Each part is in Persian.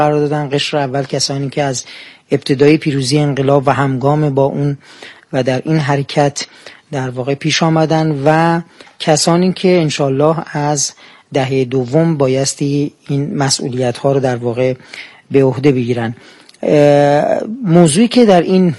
قرار دادن. قشر اول کسانی که از ابتدای پیروزی انقلاب و همگام با اون و در این حرکت در واقع پیش آمدن و کسانی که انشالله از دهه دوم بایستی این مسئولیت ها رو در واقع به عهده بگیرن. موضوعی که در این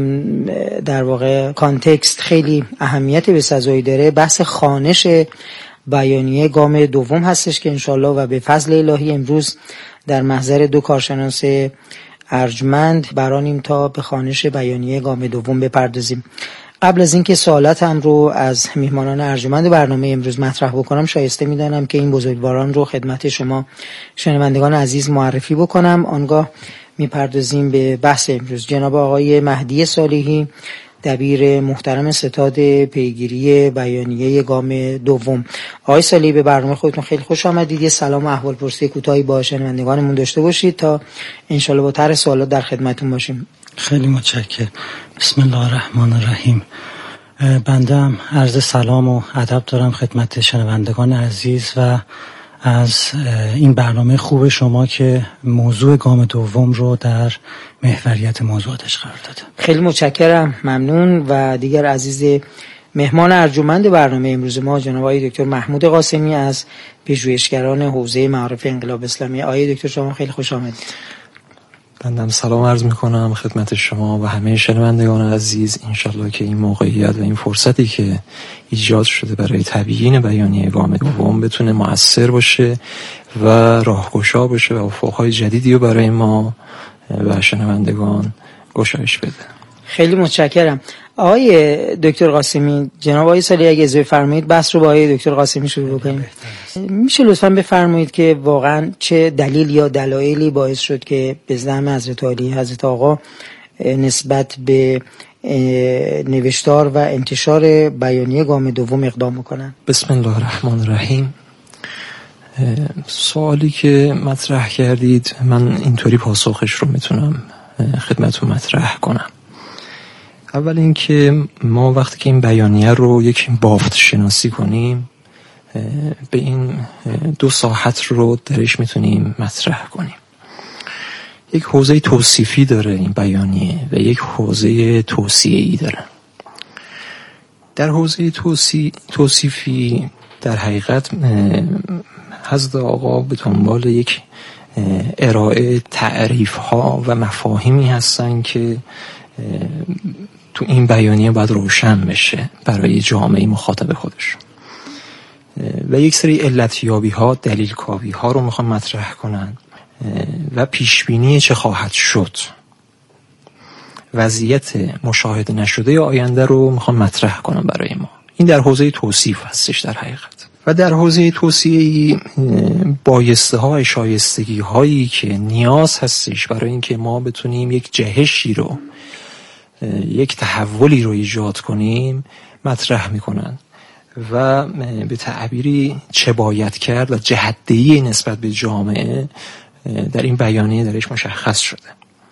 در واقع کانتکست خیلی اهمیت بسزایی داره بحث خوانش بیانیه گام دوم هستش که انشالله و به فضل الهی امروز در محضر دو کارشناس ارجمند برانیم تا به خوانش بیانیه گام دوم بپردازیم. قبل از اینکه سوالاتم رو از میهمانان ارجمند برنامه امروز مطرح بکنم شایسته میدانم که این بزرگواران رو خدمت شما شنوندگان عزیز معرفی بکنم. آنگاه میپردازیم به بحث امروز. جناب آقای مهدی صالحی، دبیر محترم ستاد پیگیری بیانیه گام دوم. آقای صالحی، به برنامه خودتون خیلی خوش آمدید. یه سلام و احوالپرسی کوتاهی با شنوندگانمون داشته باشید تا انشالله با طرح سوالات در خدمتتون باشیم. خیلی متشکرم. بسم الله الرحمن الرحیم. بنده هم عرض سلام و ادب دارم خدمت شنوندگان عزیز و از این برنامه خوب شما که موضوع گام دوم رو در محوریت موضوعاتش قرار داده. خیلی متشکرم، ممنون. و دیگر عزیز مهمان ارجمند برنامه امروز ما جناب آقای دکتر محمود قاسمی از پژوهشگران حوزه معارف انقلاب اسلامی. آقای دکتر شما خیلی خوش آمدید. بندم سلام عرض میکنم خدمت شما و همه شنوندگان عزیز. انشالله که این موقعیت و این فرصتی که ایجاد شده برای تبیین بیانیه گام دوم بتونه مؤثر باشه و راهگشا باشه و افقهای جدیدی رو برای ما و شنوندگان گشایش بده. خیلی متشکرم. آقای دکتر قاسمی، جناب آقای صالحی اگه اجازه فرمایید بحث رو با آقای دکتر قاسمی شروع بکنیم. میشه لطفاً بفرمایید که واقعاً چه دلیل یا دلایلی باعث شد که به زعم حضرت علی حضرت آقا نسبت به نوشتار و انتشار بیانیه گام دوم اقدام بکنن؟ بسم الله الرحمن الرحیم. سوالی که مطرح کردید من اینطوری پاسخش رو میتونم خدمتتون مطرح کنم. اول اینکه ما وقتی که این بیانیه رو یک بافت شناسی کنیم به این دو ساحت رو درش میتونیم مطرح کنیم. یک حوزه توصیفی داره این بیانیه و یک حوزه توصیه‌ای داره. در حوزه توصیفی در حقیقت حضرت آقا به دنبال یک ارائه تعریف ها و مفاهیمی هستن که تو این بیانیه باید روشن بشه برای جامعه مخاطب خودش و یک سری علتیابی ها دلیل کاوی ها رو میخوام مطرح کنن و پیشبینی چه خواهد شد، وضعیت مشاهده نشده آینده رو میخوام مطرح کنم برای ما. این در حوزه توصیف هستش در حقیقت. و در حوزه توصیه‌ای بایسته های شایستگی هایی که نیاز هستش برای اینکه ما بتونیم یک جهشی رو یک تحولی رو ایجاد کنیم مطرح میکنن و به تعبیری چه باید کرد و جهت‌دهی نسبت به جامعه در این بیانیه درش مشخص شده.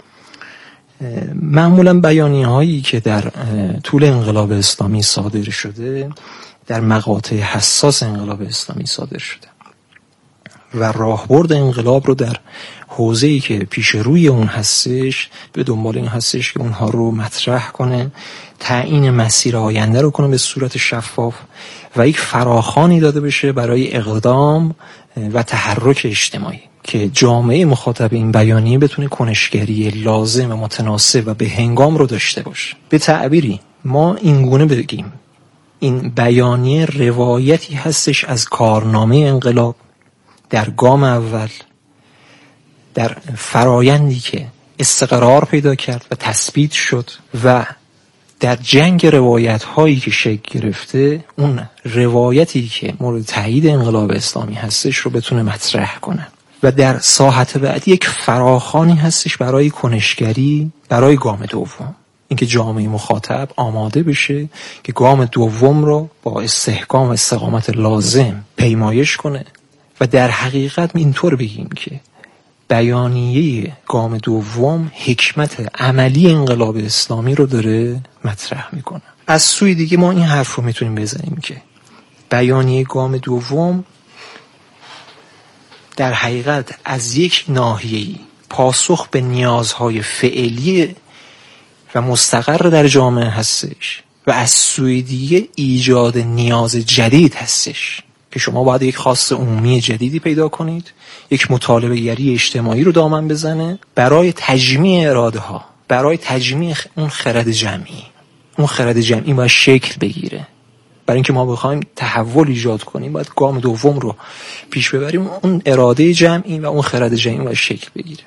معمولا بیانیه هایی که در طول انقلاب اسلامی صادر شده در مقاطع حساس انقلاب اسلامی صادر شده و راهبرد انقلاب رو در حوزه‌ای که پیش روی اون هستش به دنبال این هستش که اونها رو مطرح کنه، تعیین مسیر آینده رو کنه به صورت شفاف و یک فراخوانی داده بشه برای اقدام و تحرک اجتماعی که جامعه مخاطب این بیانیه بتونه کنشگری لازم و متناسب و به هنگام رو داشته باشه. به تعبیری ما اینگونه بگیم این بیانیه روایتی هستش از کارنامه انقلاب در گام اول، در فرایندی که استقرار پیدا کرد و تثبیت شد و در جنگ روایت هایی که شکل گرفته اون روایتی که مورد تایید انقلاب اسلامی هستش رو بتونه مطرح کنه و در ساحت بعد یک فراخوانی هستش برای کنشگری برای گام دوم، اینکه جامعه مخاطب آماده بشه که گام دوم رو با استحکام و استقامت لازم پیمایش کنه و در حقیقت اینطور بگیم که بیانیه گام دوم حکمت عملی انقلاب اسلامی رو داره مطرح میکنه. از سوی دیگه ما این حرف رو میتونیم بزنیم که بیانیه گام دوم در حقیقت از یک ناحیه‌ای پاسخ به نیازهای فعلی و مستقر در جامعه هستش و از سوی دیگه ایجاد نیاز جدید هستش که شما باید یک خواست عمومی جدیدی پیدا کنید، یک مطالبه گری اجتماعی رو دامن بزنه برای تجمیع اراده ها، برای تجمیع اون خرد جمعی. اون خرد جمعی باید شکل بگیره. برای اینکه ما بخوایم تحول ایجاد کنیم باید گام دوم رو پیش ببریم، اون اراده جمعی و اون خرد جمعی باید شکل بگیره.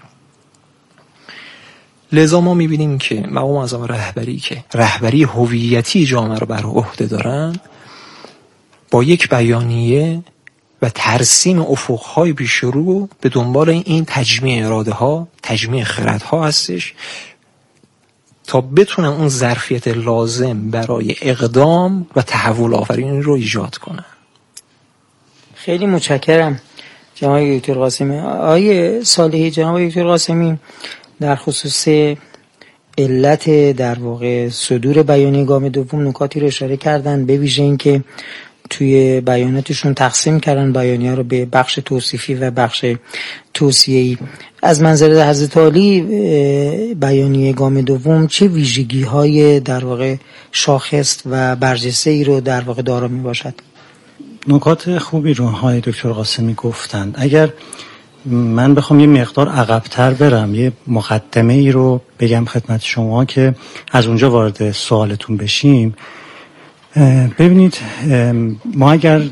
لذا ما می‌بینیم که مقام اعظم رهبری که رهبری هویتی جامعه رو بر عهده دارن، با یک بیانیه و ترسیم افق‌های پیش رو به دنبال این تجمیع اراده ها، تجمیع خرد ها هستش تا بتونن اون ظرفیت لازم برای اقدام و تحول آفرینی رو ایجاد کنن. خیلی متشکرم جناب دکتر قاسمی. آقای صالحی، جناب دکتر قاسمی در خصوص علت در واقع صدور بیانیه گام دوم نکاتی رو اشاره کردن، به ویژه این که توی بیاناتشون تقسیم کردن بیانیه رو به بخش توصیفی و بخش توصیه‌ای. از منظر حضرت عالی بیانیه گام دوم چه ویژگی‌های در واقع شاخص و برجسته‌ای رو در واقع دارا می‌باشد؟ نکات خوبی رو های دکتر قاسمی گفتند. اگر من بخوام یه مقدار عقب‌تر برم، یه مقدمه ای رو بگم خدمت شما که از اونجا وارد سوالتون بشیم. ببینید، ما اگر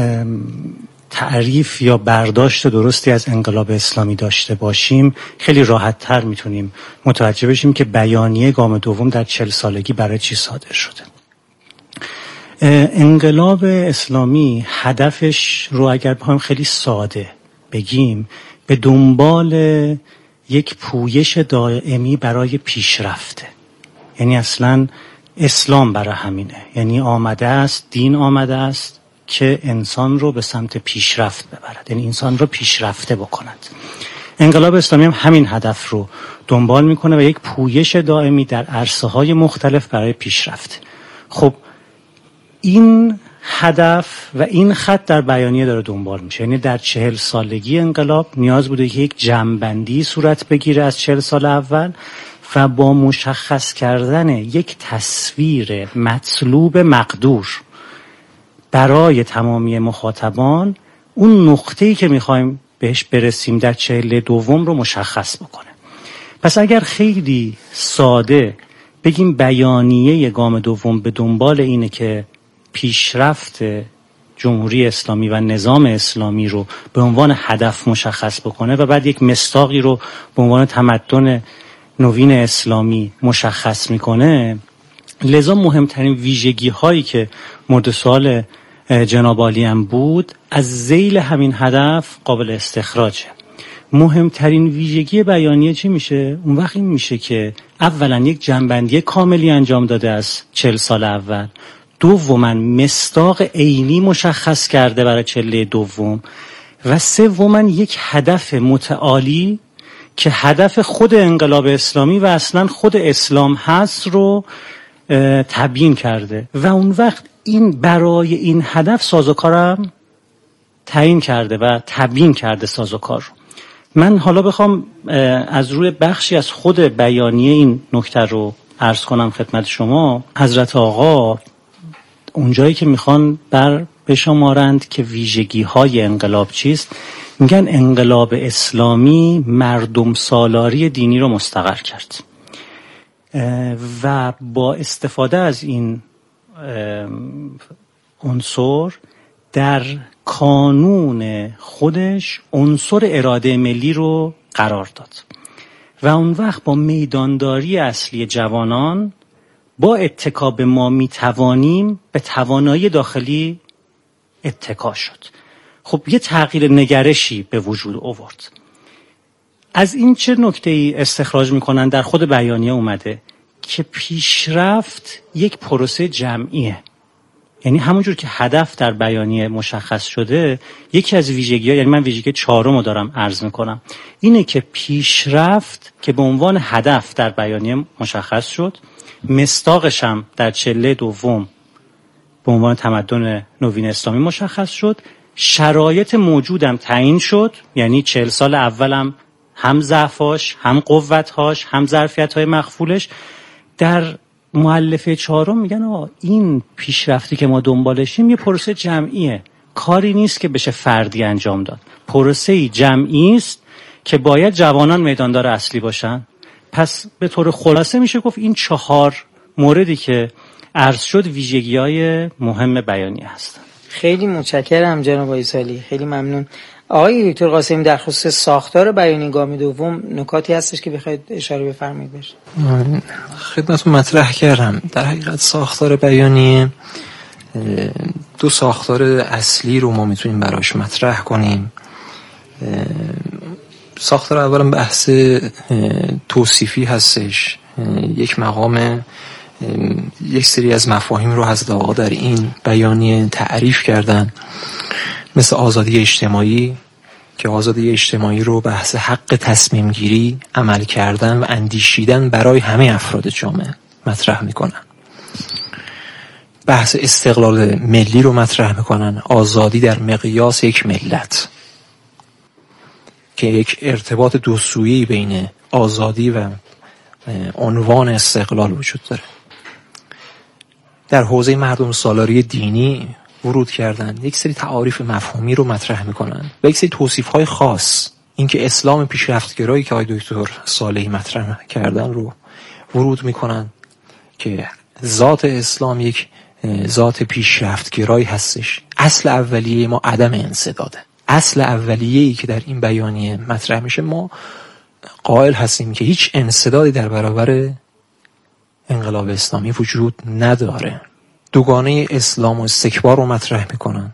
تعریف یا برداشت درستی از انقلاب اسلامی داشته باشیم خیلی راحت‌تر میتونیم متوجه بشیم که بیانیه گام دوم در 40 سالگی برای چی صادر شده. انقلاب اسلامی هدفش رو اگر بخوایم خیلی ساده بگیم، به دنبال یک پویش دائمی برای پیشرفته. یعنی اصلاً اسلام برای همینه، یعنی آمده است، دین آمده است که انسان رو به سمت پیشرفت ببرد، یعنی انسان رو پیشرفته بکند. انقلاب اسلامی هم همین هدف رو دنبال میکنه و یک پویش دائمی در عرصه‌های مختلف برای پیشرفت. خب این هدف و این خط در بیانیه داره دنبال میشه. یعنی در 40 سالگی انقلاب نیاز بوده که یک جمع‌بندی صورت بگیره از 40 سال اول و با مشخص کردن یک تصویر مطلوب مقدور برای تمامی مخاطبان اون نقطه‌ای که میخوایم بهش برسیم در 42 رو مشخص بکنه. پس اگر خیلی ساده بگیم بیانیه گام دوم به دنبال اینه که پیشرفت جمهوری اسلامی و نظام اسلامی رو به عنوان هدف مشخص بکنه و بعد یک مصداقی رو به عنوان تمدن نوین اسلامی مشخص میکنه، لذا مهمترین ویژگی هایی که مورد سوال جناب عالی هم بود از ذیل همین هدف قابل استخراجه. مهمترین ویژگی بیانیه چی میشه؟ اون وقت این میشه که اولا یک جنبندی کاملی انجام داده از 40 سال اول، دوما مصداق عینی مشخص کرده برای 42 و سوما یک هدف متعالی که هدف خود انقلاب اسلامی و اصلا خود اسلام هست رو تبیین کرده و اون وقت این برای این هدف سازوکارم تعیین کرده و تبیین کرده سازوکار رو. من حالا بخوام از روی بخشی از خود بیانیه این نکته رو عرض کنم خدمت شما. حضرت آقا اونجایی که میخوان بشمارند که ویژگی های انقلاب چیست، میگن انقلاب اسلامی مردم سالاری دینی رو مستقر کرد و با استفاده از این عنصر در کانون خودش عنصر اراده ملی رو قرار داد و اون وقت با میدانداری اصلی جوانان با اتکا به ما میتوانیم به توانایی داخلی اتکا شد. خب یه تغییر نگرشی به وجود آورد. از این چه نکته‌ای استخراج میکنن؟ در خود بیانیه اومده که پیشرفت یک پروسه جمعیه. یعنی همونجور که هدف در بیانیه مشخص شده، یکی از ویژگی‌ها، یعنی من ویژگی 4 رو دارم عرض میکنم، اینه که پیشرفت که به عنوان هدف در بیانیه مشخص شد، مصداقش هم در 42 به عنوان تمدن نوین اسلامی مشخص شد، شرایط موجودم تعیین شد، یعنی 40 سال اولم هم ضعفاش، هم قوت‌هاش، هم ظرفیت‌های مخفولش. در مؤلفه 4 میگن این پیشرفتی که ما دنبالشیم یه پروسه جمعیه، کاری نیست که بشه فردی انجام داد، پروسه‌ای جمعی است که باید جوانان میداندار اصلی باشن. پس به طور خلاصه میشه گفت این 4 موردی که عرض شد ویژگی‌های مهم بیانیه هستن. خیلی متشکرم جناب آقای سالی، خیلی ممنون. آقای دکتر قاسمی در خصوص ساختار بیانیه گام دوم نکاتی هستش که بخواید اشاره بفرمایید بشه؟ خدمتتون مطرح کردم. در حقیقت ساختار بیانیه 2 ساختار اصلی رو ما میتونیم براش مطرح کنیم. ساختار اولا بحث توصیفی هستش. یک مقام یک سری از مفاهیم رو حضرت آقا در این بیانیه تعریف کردن، مثل آزادی اجتماعی که آزادی اجتماعی رو بحث حق تصمیم گیری، عمل کردن و اندیشیدن برای همه افراد جامعه مطرح میکنن. بحث استقلال ملی رو مطرح میکنن، آزادی در مقیاس یک ملت که یک ارتباط دوسویی بین آزادی و عنوان استقلال وجود داره. در حوزه مردم سالاری دینی ورود کردن، یک سری تعاریف مفهومی رو مطرح میکنن و یک سری توصیف‌های خاص، اینکه اسلام پیشرفتگرایی که آقای دکتر صالحی مطرح کردن رو ورود میکنن که ذات اسلام یک ذات پیشرفتگرایی هستش. اصل اولیه ما عدم انسداده. اصل اولیه‌ای که در این بیانیه مطرح میشه، ما قائل هستیم که هیچ انسدادی در برابر انقلاب اسلامی وجود نداره. دوگانه اسلام و استکبار رو مطرح میکنن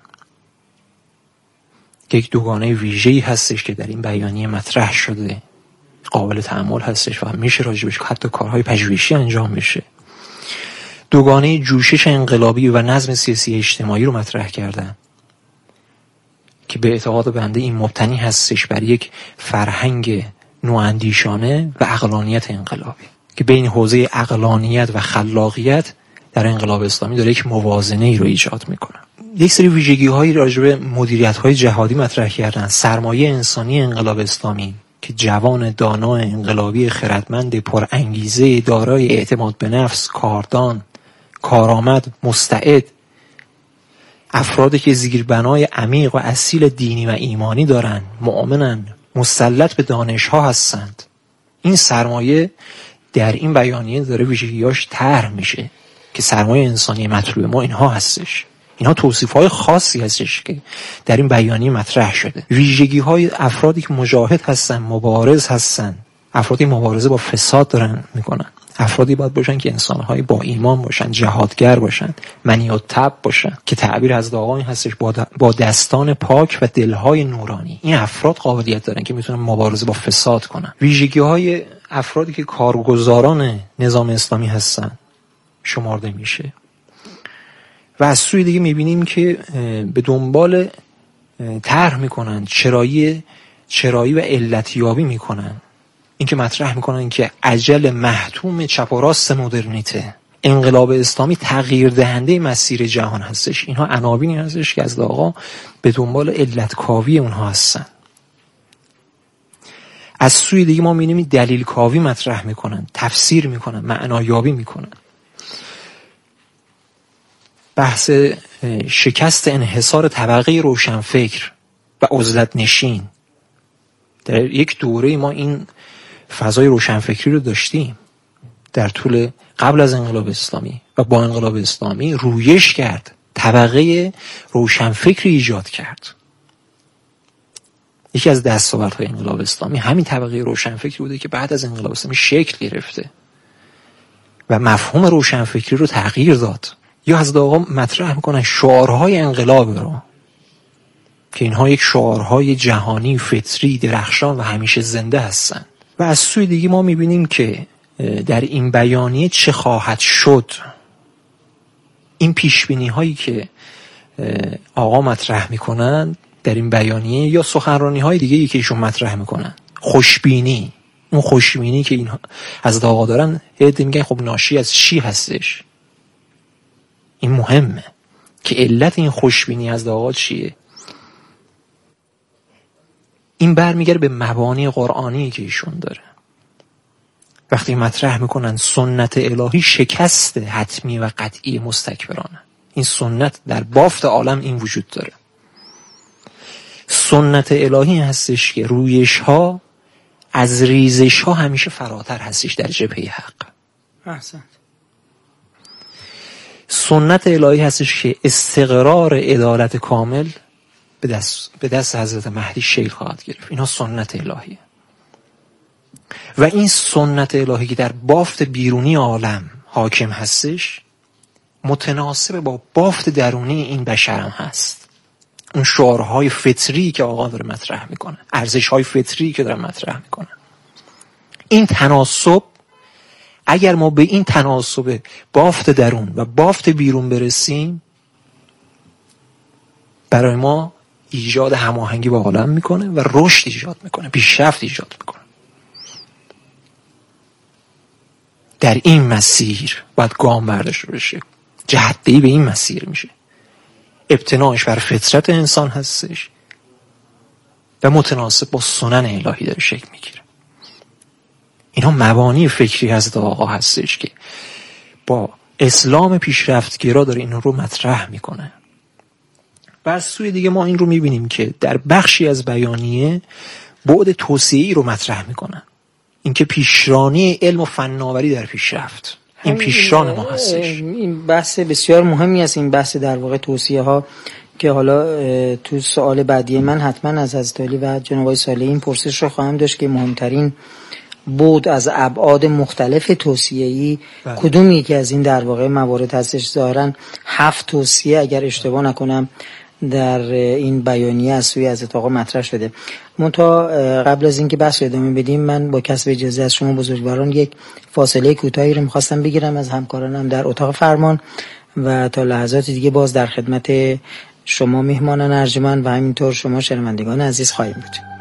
که یک دوگانه ویژه‌ای هستش که در این بیانیه مطرح شده، قابل تأمل هستش و میشه راجبش حتی کارهای پژوهشی انجام میشه. دوگانه جوشش انقلابی و نظم سیاسی اجتماعی رو مطرح کردن که به اعتقاد بنده این مبتنی هستش بر یک فرهنگ نواندیشانه و عقلانیت انقلابی که بین حوزه عقلانیت و خلاقیت در انقلاب اسلامی داره یک موازنه ای رو ایجاد میکنه. یک سری ویژگی‌هایی راجع به مدیریت‌های جهادی مطرح کردن. سرمایه انسانی انقلاب اسلامی که جوان دانا انقلابی خردمند پر انگیزه دارای اعتماد به نفس، کاردان، کارآمد، مستعد، افرادی که زیربنای عمیق و اصیل دینی و ایمانی دارن، مؤمنن، مسلط به دانش‌ها هستند. این سرمایه در این بیانیه داره ویژگی‌هاش طرح میشه که سرمایه انسانی مطلوب ما اینها هستش. اینها توصیف‌های خاصی هستش که در این بیانیه مطرح شده. ویژگی‌های افرادی که مجاهد هستن، مبارز هستن، افرادی مبارزه با فساد دارن میکنن. افرادی باید باشن که انسان‌های با ایمان باشن، جهادگر باشن، منی الطبع باشن که تعبیر از آقا این هستش با دستان پاک و دلهای نورانی. این افراد قابلیت دارن که میتونن مبارزه با فساد کنن. ویژگی‌های افرادی که کارگزاران نظام اسلامی هستن شمارده میشه. و از سوی دیگه میبینیم که به دنبال طرح میکنن چرایی و علتیابی میکنن. این که مطرح میکنن که اجل محتوم چپ و راست مدرنیته، انقلاب اسلامی تغییر دهنده مسیر جهان هستش. اینها عناوینی هستش که از آقا به دنبال علت کاوی اونها هستن. از سوی دیگه ما میبینیم دلیل کاوی مطرح میکنن، تفسیر میکنن، معنایابی میکنن. بحث شکست انحصار طبقه روشنفکر و عزلت نشین. در یک دوره ما این فضای روشنفکری رو داشتیم در طول قبل از انقلاب اسلامی و با انقلاب اسلامی رویش کرد، طبقه روشنفکری ایجاد کرد. یکی از دستاوردهای انقلاب اسلامی همین طبقه روشنفکری بوده که بعد از انقلاب اسلامی شکل گرفته و مفهوم روشنفکری رو تغییر داد. یا حضرت آقا مطرح میکنن شعارهای انقلاب رو که اینها یک شعارهای جهانی، فطری، درخشان و همیشه زنده هستن. و از سوی دیگه ما میبینیم که در این بیانیه چه خواهد شد. این پیشبینی هایی که آقا مطرح میکنن در این بیانیه یا سخنرانی های دیگه که ایشون مطرح میکنن، خوشبینی، اون خوشبینی که این حضرت آقا دارن، عده میگن خب ناشی از چی هستش؟ این مهمه که علت این خوشبینی از آقا چیه. این برمیگره به مبانی قرآنی که ایشون داره. وقتی مطرح میکنن سنت الهی شکست حتمی و قطعی مستکبرانه، این سنت در بافت عالم این وجود داره. سنت الهی هستش که رویش ها از ریزش ها همیشه فراتر هستش در جبهه حق. احسنت. سنت الهی هستش که استقرار عدالت کامل به دست حضرت مهدی شیل خواهد گرفت. اینا سنت الهیه. و این سنت الهی که در بافت بیرونی عالم حاکم هستش متناسب با بافت درونی این بشر هم هست. اون شعارهای فطری که آقا داره مطرح میکنه، ارزشهای فطری که داره مطرح میکنه، این تناسب، اگر ما به این تناسب بافت درون و بافت بیرون برسیم، برای ما ایجاد هماهنگی با عالم میکنه و رشد ایجاد میکنه، پیشرفت ایجاد میکنه. در این مسیر باید گام برداشته بشه. جهت‌دهی به این مسیر میشه. ابتناعش بر فطرت انسان هستش و متناسب با سنن الهی داره شکل میگیره. اینا مبانی فکری حضرت آقا هستش که با اسلام پیشرفتگرا داره این رو مطرح میکنه. و از سوی دیگه ما این رو میبینیم که در بخشی از بیانیه بعد توسعه‌ای رو مطرح میکنن. اینکه پیشرانی علم و فناوری در پیشرفت، این پیشران ما هستش. این بحث بسیار مهمی است، این بحث در واقع توصیه ها که حالا تو سوال بعدی من حتما از حضرت علی و جناب آقای صالحی این پرسش رو خواهم داشت که مهمترین بود از ابعاد مختلف توصیه‌ای کدوم یکی از این در واقع موارد هستش. ظاهراً 7 توصیه اگر اشتباه نکنم در این بیانیه از سوی حضرت آقا مطرح شده. منتها قبل از اینکه بحث ادامه بدیم من با کسب اجازه از شما بزرگواران یک فاصله کوتاهی رو می‌خواستم بگیرم از همکارانم در اتاق فرمان و تا لحظات دیگه باز در خدمت شما میهمانان ارجمند و همینطور شما شنوندگان عزیز خواهیم بود.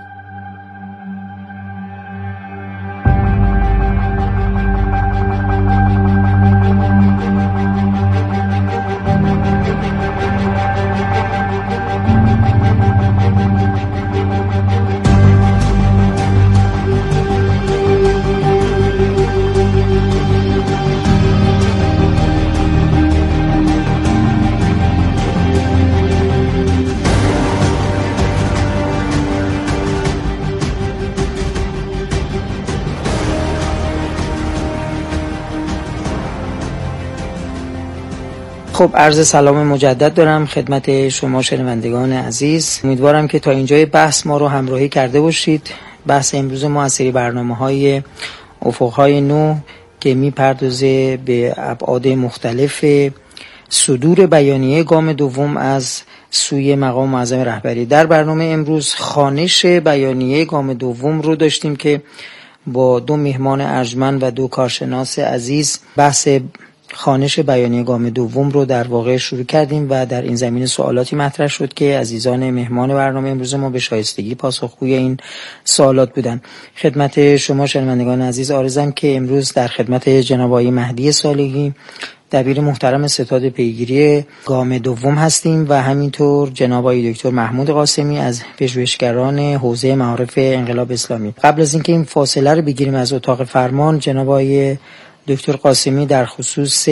خب عرض سلام مجدد دارم خدمت شما شنوندگان عزیز. امیدوارم که تا اینجای بحث ما رو همراهی کرده باشید. بحث امروز ما از سری برنامه‌های افق‌های نو که میپردازه به ابعاد مختلف صدور بیانیه گام دوم از سوی مقام معظم رهبری. در برنامه امروز خوانش بیانیه گام دوم رو داشتیم که با 2 مهمان ارجمند و 2 کارشناس عزیز بحث خوانش بیانیه گام دوم رو در واقع شروع کردیم و در این زمینه سوالاتی مطرح شد که عزیزان مهمان برنامه امروز ما به شایستگی پاسخگوی این سوالات بودن. خدمت شما شنوندگان عزیز عرضم که امروز در خدمت جناب آقای مهدی صالحی دبیر محترم ستاد پیگیری گام دوم هستیم و همینطور جناب آقای دکتر محمود قاسمی از پژوهشگران حوزه معارف انقلاب اسلامی. قبل از اینکه این فاصله رو بگیریم از اتاق فرمان، جناب آقای دکتر قاسمی در خصوص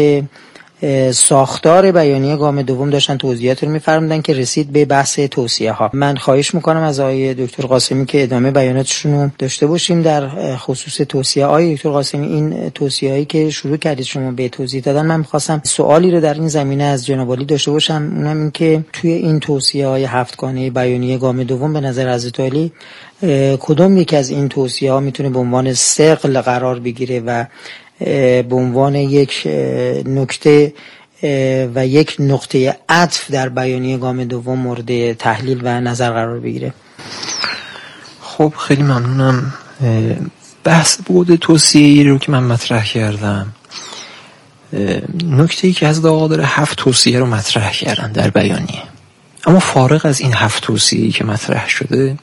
ساختار بیانیه گام دوم داشتن توضیحات رو می‌فرمودن که رسید به بحث توصیه ها. من خواهش میکنم از آقای دکتر قاسمی که ادامه بیاناتشون رو داشته باشیم در خصوص توصیه. آقای دکتر قاسمی، این توصیه‌هایی که شروع کردید شما به توضیح دادن، من می‌خواستم سوالی رو در این زمینه از جناب علی داشته باشم، اونم این که توی این توصیه‌های 7 گانه بیانیه گام دوم به نظر حضرت علی کدوم یک از این توصیه‌ها میتونه به عنوان ثقل قرار بگیره و به عنوان یک نکته و یک نقطه عطف در بیانیه گام دوم مورد تحلیل و نظر قرار بگیره؟ خب خیلی ممنونم. بحث بود توصیه‌ای رو که من مطرح کردم، نکته‌ای که از آقا داره 7 توصیه رو مطرح کردن در بیانیه. اما فارغ از این 7 توصیه‌ای که مطرح شده،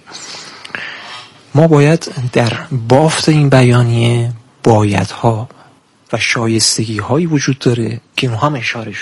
ما باید در بافت این بیانیه بایدها و شایستگی هایی وجود داره که اون هم اشاره شده.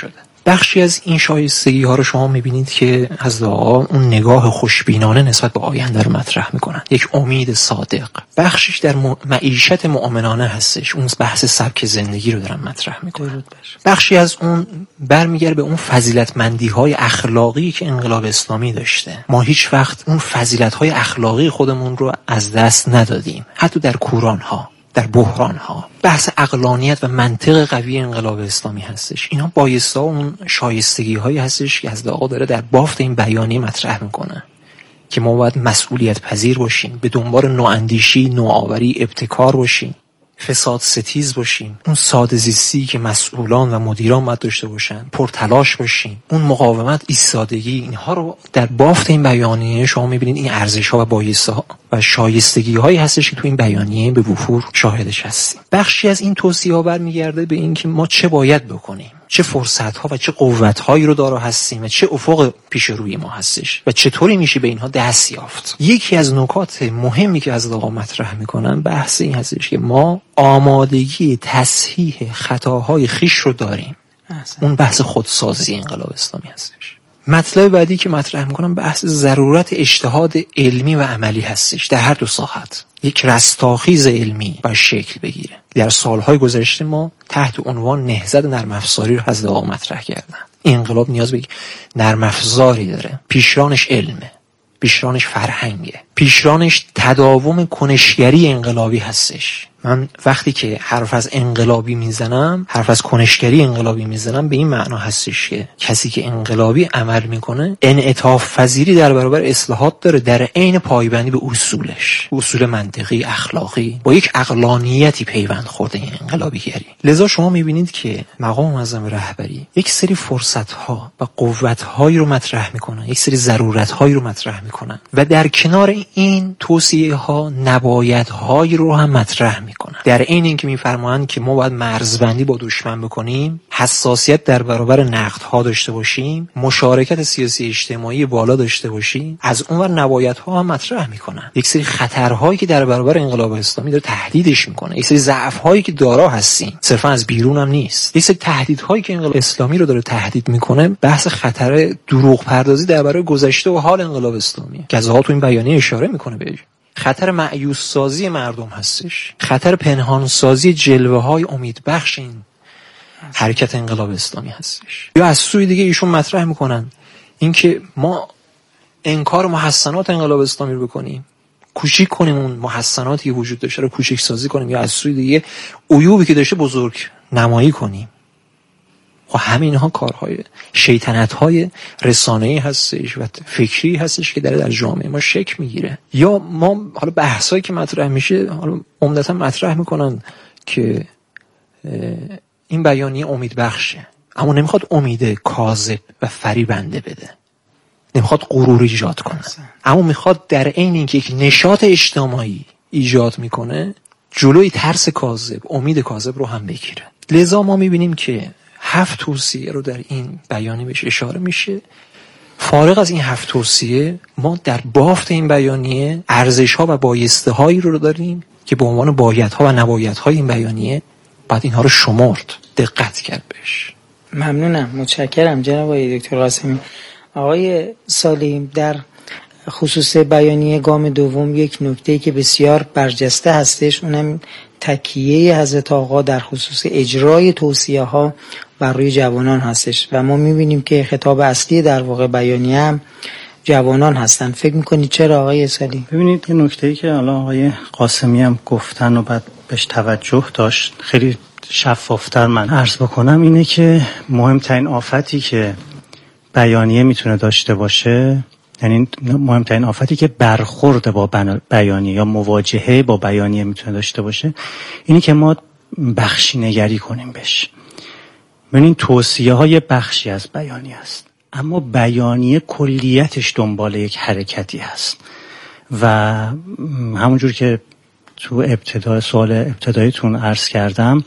بخشی از این شایستگی ها رو شما میبینید که حضرت آقا اون نگاه خوشبینانه نسبت به آینده رو مطرح میکنن، یک امید صادق. بخشش در معیشت مؤمنانه هستش، اون بحث سبک زندگی رو دارن مطرح میکنن. بخشی از اون برمیگرده به اون فضیلتمندی های اخلاقی که انقلاب اسلامی داشته. ما هیچ وقت اون فضیلت های اخلاقی خودمون رو از دست ندادیم، حتی در کوران ها، در بحران ها. بحث عقلانیت و منطق قوی انقلاب اسلامی هستش. اینا بایسته اون شایستگی هایی هستش که حضرت آقا داره در بافت این بیانیه مطرح میکنه که ما باید مسئولیت پذیر باشیم، به دنبال نواندیشی، نوآوری، ابتکار باشیم، فساد ستیز باشیم، اون ساده زیستی که مسئولان و مدیران باید داشته باشن، پرتلاش باشیم، اون مقاومت، ایستادگی، اینها رو در بافت این بیانیه شما میبینید. این ارزش ها و بایسته ها و شایستگی هایی هستش که تو این بیانیه به وفور شاهدش هستیم. بخشی از این توصیه ها برمیگرده به این که ما چه باید بکنیم، چه فرصت ها و چه قوت هایی رو دارا هستیم و چه افق پیش روی ما هستش و چطوری میشه به اینها دست یافت. یکی از نکات مهمی که از آقا مطرح میکنن بحث این هستش که ما آمادگی تصحیح خطاهای خیش رو داریم. اون بحث خودسازی انقلاب اسلامی هستش. مطلب بعدی که مطرح میکنم بحث ضرورت اجتهاد علمی و عملی هستش در هر دو ساحت. یک رستاخیز علمی باید شکل بگیره. در سالهای گذشته ما تحت عنوان نهضت نرم افزاری رو حضرت آقا مطرح کردن. انقلاب نیاز به یک نرم افزاری داره. پیشرانش علمه، پیشرانش فرهنگه، پیشرانش تداوم کنشگری انقلابی هستش. من وقتی که حرف از انقلابی میزنم، حرف از کنشگری انقلابی میزنم، به این معنا هستش که کسی که انقلابی عمل میکنه انعطاف پذیری در برابر اصلاحات داره، در عین پایبندی به اصولش، اصول منطقی، اخلاقی، با یک عقلانیتی پیوند خورده این انقلابیگری. لذا شما میبینید که مقام معظم رهبری یک سری فرصت‌ها و قوت‌هایی رو مطرح میکنن، یک سری ضرورت‌هایی رو مطرح میکنن و در کنار این توصیه‌ها نبایدهایی رو هم مطرح میکنن. در عین اینکه میفرمایند که ما باید مرزبندی با دشمن بکنیم، حساسیت در برابر نقدها داشته باشیم، مشارکت سیاسی اجتماعی بالا داشته باشیم، از اونور نبایدها هم مطرح میکنن. یک سری خطرهایی که در برابر انقلاب اسلامی داره تهدیدش میکنه، یک سری ضعف‌هایی که دارا هستیم، صرفا از بیرون هم نیست، یک سری تهدیدهایی که انقلاب اسلامی رو داره تهدید میکنه. بحث خطر دروغ پردازی درباره گذشته و حال انقلاب اسلامی که از تو این بیانیه اشاره میکنه بهش. خطر مأیوس سازی مردم هستش، خطر پنهان سازی جلوه های امیدبخش این حرکت انقلاب اسلامی هستش. یا از سوی دیگه ایشون مطرح میکنن اینکه ما انکار محسنات انقلاب اسلامی رو بکنیم، کوچیک کنیم اون محسناتی که وجود داشته رو کوچیک سازی کنیم، یا از سوی دیگه عیوبی که داشته بزرگ نمایی کنیم. و همین ها کارهای شیطنت‌های رسانه‌ای هستش و فکری هستش که در جامعه ما شکل میگیره. یا ما حالا بحثایی که مطرح میشه، حالا عمدتاً مطرح میکنن که این بیانیه امید بخشه، اما نمیخواد امید کاذب و فریبنده بده، نمیخواد غرور ایجاد کنه، اما میخواد در عین اینکه یک نشاط اجتماعی ایجاد میکنه جلوی ترس کاذب، امید کاذب رو هم بگیره. لذا ما میبینیم که 7 توصیه رو در این بیانیه بهش اشاره میشه. فارغ از این 7 توصیه ما در بافت این بیانیه ارزش‌ها و بایسته‌هایی رو داریم که به عنوان بایدها و نبایدهای این بیانیه باید اینها رو شمرد، دقت کرد بهش. ممنونم، متشکرم جناب آقای دکتر قاسمی. آقای سالیم، در خصوص بیانیه گام دوم یک نکته که بسیار برجسته هستش، اونم تکیه حضرت آقا در خصوص اجرای توصیه ها بر روی جوانان هستش و ما میبینیم که خطاب اصلی در واقع بیانیه هم جوانان هستن. فکر میکنید چرا آقای سالیم؟ ببینید یه نکته‌ای که الان آقای قاسمی هم گفتن و بعد بهش توجه داشت خیلی شفافتر من عرض بکنم، اینه که مهمترین آفتی که بیانیه میتونه داشته باشه، یعنی مهمترین آفتی که برخورد با بیانیه یا مواجهه با بیانیه میتونه داشته باشه، اینی که ما بخشی نگری کنیم بهش. ببینین توصیه های بخشی از بیانیه است، اما بیانیه کلیتش دنبال یک حرکتی هست و همونجور که تو سوال ابتداییتون عرض کردم،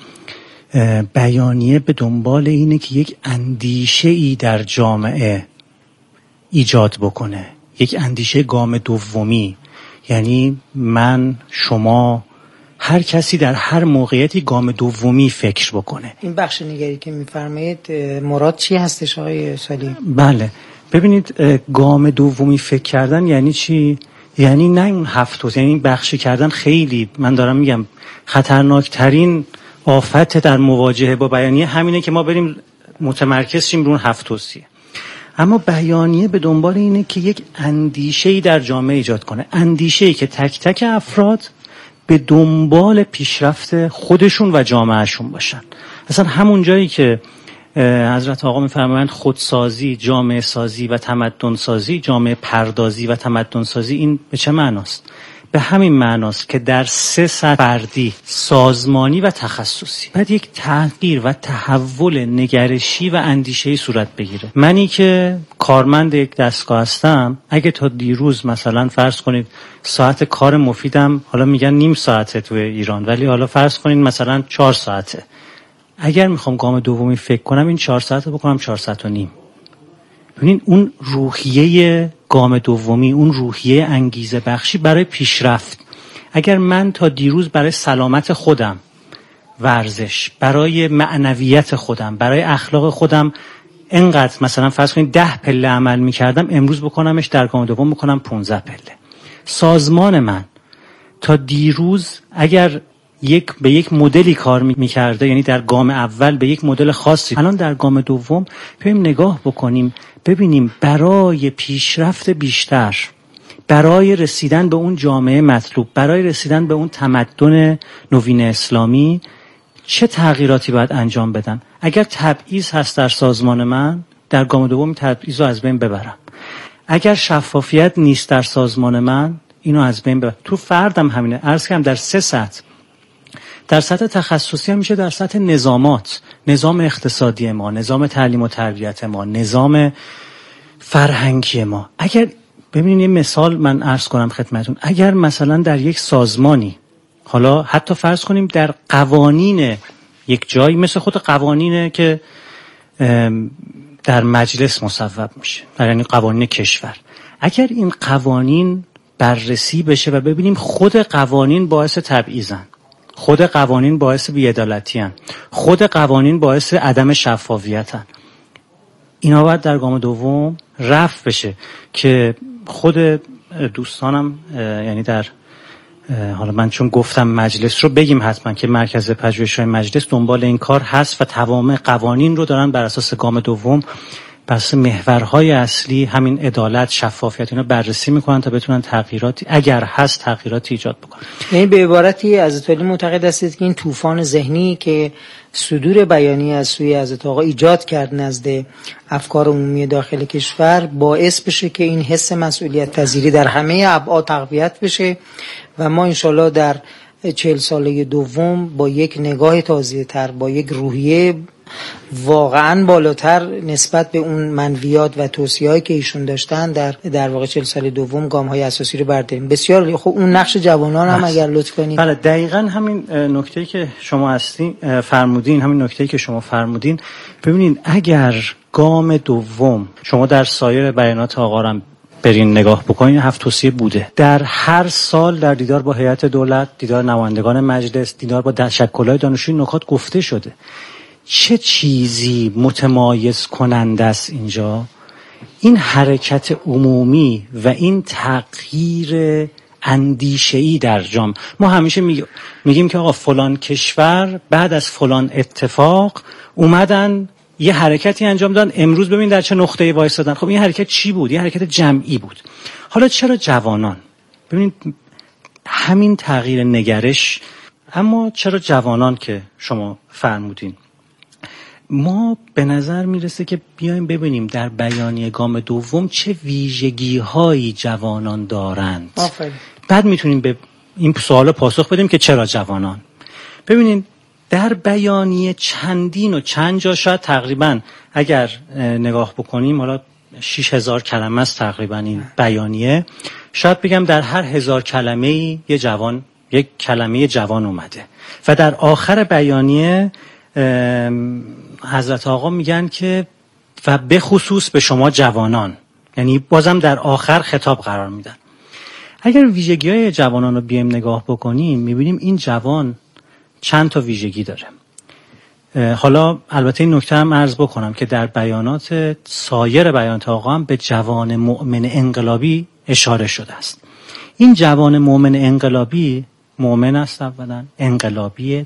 بیانیه به دنبال اینه که یک اندیشه‌ای در جامعه ایجاد بکنه، یک اندیشه گام دومی، یعنی من، شما، هر کسی در هر موقعیتی گام دومی فکر بکنه. این بخش نگری که میفرمایید مراد چی هستش آقای سالی؟ بله ببینید گام دومی فکر کردن یعنی چی؟ یعنی نه اون هفت یعنی بخشی کردن خیلی، من دارم میگم خطرناکترین آفت در مواجهه با بیانیه همینه که ما بریم متمرکز شیم رو اون هفت توصیه. اما بیانیه به دنبال اینه که یک اندیشه‌ای در جامعه ایجاد کنه، اندیشه‌ای که تک تک افراد به دنبال پیشرفت خودشون و جامعهشون باشن. اصلا همون جایی که حضرت آقا میفرمایند خودسازی، جامعه سازی و تمدن سازی، جامعه پردازی و تمدن سازی، این به چه معناست؟ به همین معناست که در 3 سطح فردی، سازمانی و تخصصی باید یک تغییر و تحول نگرشی و اندیشه‌ای صورت بگیره. منی که کارمند یک دستگاه هستم، اگه تا دیروز مثلا فرض کنید ساعت کار مفیدم، حالا میگن نیم ساعته تو ایران، ولی حالا فرض کنید مثلا 4 ساعته، اگر میخوام گام دومی فکر کنم این 4 ساعت رو بکنم 4 ساعت و نیم. ببینید اون روحیه گام دومی، اون روحیه انگیزه بخشی برای پیشرفت. اگر من تا دیروز برای سلامت خودم ورزش، برای معنویت خودم، برای اخلاق خودم انقدر مثلا فرض کنید 10 پله عمل میکردم، امروز بکنمش در گام دوم بکنم 15 پله. سازمان من تا دیروز اگر به یک مدلی کار میکرده، یعنی در گام اول به یک مدل خاصی، الان در گام دوم بیایم نگاه بکنیم ببینیم برای پیشرفت بیشتر، برای رسیدن به اون جامعه مطلوب، برای رسیدن به اون تمدن نوین اسلامی چه تغییراتی باید انجام بدن. اگر تبعیض هست در سازمان من، در گام دوم تبعیض رو از بین ببرم. اگر شفافیت نیست در سازمان من، اینو از بین ببرم. تو فردم همینه، عرض کردم در 3 سطح. در سطح تخصصی هم میشه در سطح نظامات، نظام اقتصادی ما، نظام تعلیم و تربیت ما، نظام فرهنگی ما. اگر ببینید یه مثال من عرض کنم خدمتون، اگر مثلا در یک سازمانی، حالا حتی فرض کنیم در قوانین یک جایی، مثل خود قوانینه که در مجلس مصوب میشه، یعنی قوانین کشور، اگر این قوانین بررسی بشه و ببینیم خود قوانین باعث تبعیضن، خود قوانین باعث بی‌عدالتی هستند، خود قوانین باعث عدم شفافیت هستند، اینا باید در گام دوم رفع بشه. که خود دوستانم یعنی در حالا من چون گفتم مجلس رو بگیم حتما که مرکز پژوهش‌های مجلس دنبال این کار هست و تمام قوانین رو دارن بر اساس گام دوم، بر اساس محورهای اصلی همین عدالت، شفافیت، اینا بررسی میکنن تا بتونن تغییراتی اگر هست تغییراتی ایجاد بکنن. یعنی به عبارتی حضرت علی معتقد هستید که این طوفان ذهنی که صدور بیانیه از سوی حضرت آقا ایجاد کرد نزد افکار عمومی داخل کشور باعث بشه که این حس مسئولیت پذیری در همه ابعاد تقویت بشه و ما انشالله در 40 ساله دوم با یک نگاه تازه‌تر، با یک روحیه واقعا بالاتر نسبت به اون منویات و توصیه‌هایی که ایشون داشتن در واقع 40 سال دوم گام‌های اساسی رو برداریم. بسیار خب اون نقش جوانان هم اگر لطف کنید. بله دقیقاً همین نکته‌ای که شما فرمودین، همین نکته‌ای که شما فرمودین. ببینید اگر گام دوم شما در سایر بیانات آقا هم برین نگاه بکنین، 7 توصیه بوده. در هر سال در دیدار با هیئت دولت، دیدار نمایندگان مجلس، دیدار با تشکل‌های دانشجویی نکات گفته شده. چه چیزی متمایز کننده است اینجا؟ این حرکت عمومی و این تغییر اندیشه‌ای در جامعه. ما همیشه میگیم که آقا فلان کشور بعد از فلان اتفاق اومدن یه حرکتی انجام دادن، امروز ببین در چه نقطه‌ای وایسادن. خب این حرکت چی بود؟ یه حرکت جمعی بود. حالا چرا جوانان؟ ببینید همین تغییر نگرش، اما چرا جوانان که شما فرمودین؟ ما به نظر میرسه که بیایم ببینیم در بیانیه گام دوم چه ویژگی‌هایی جوانان دارند. بعد میتونیم به این سوال پاسخ بدیم که چرا جوانان. ببینید در بیانیه چندین و چند جا، شاید تقریبا اگر نگاه بکنیم حالا 6000 کلمه است تقریبا این بیانیه، شاید بگم در هر 1000 کلمه‌ای یک کلمه جوان اومده و در آخر بیانیه حضرت آقا میگن که و به خصوص به شما جوانان، یعنی بازم در آخر خطاب قرار میدن. اگر ویژگی‌های جوانان رو بیایم نگاه بکنیم می‌بینیم این جوان چند تا ویژگی داره. حالا البته این نکته هم عرض بکنم که در بیانات سایر بیانات آقا هم به جوان مؤمن انقلابی اشاره شده است. این جوان مؤمن انقلابی مؤمن است اولا، انقلابی،